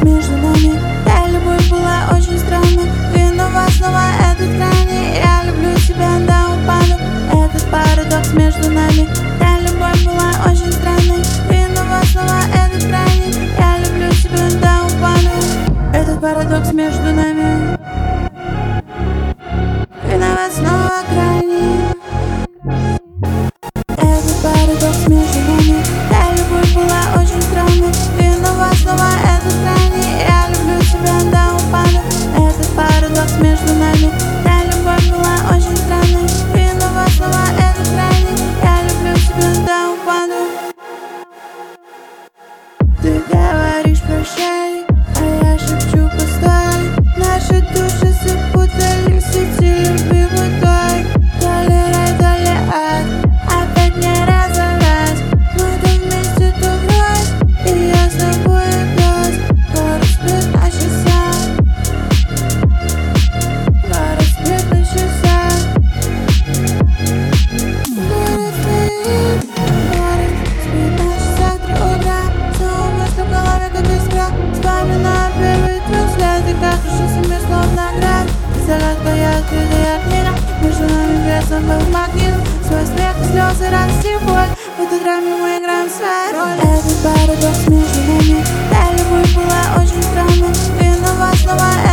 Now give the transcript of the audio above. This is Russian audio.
парадокс между нами. Да, любовь была очень странной. Виноват снова этот крайний. Я люблю тебя до упаду. Этот парадокс между нами. Да, любовь была очень странной. Виноват снова этот крайний. Я люблю тебя до упаду. Этот парадокс между нами. Виноват снова крайний. Этот парадокс между нами. Да, любовь была очень странной. Виноват снова этот крайний. Я люблю тебя до упаду. Этот парадокс между нами. Да, любовь была очень странной. Виноват снова этот крайний. Я люблю тебя до упаду. Ты говоришь прощай, а я шепчу постой. Наши души запутались в сети любви водой. То ли рай, то ли ад, опять не раз за раз. Мы то вместе, то врозь, и я с тобой опять. Распрет на часах, распрет на часах. Город спит на часах 3 утра. Снова мысли в голове, как искра. Вспоминаю первый твой взгляд, и как решился мир словно град. Загадка, я открытая книга. Между нами весом был магнит. Свой смех и слезы, радость и боль. В этой драме мы играем свою роль. Этот парадокс между нами. Да, любовь была очень странной. Виноват снова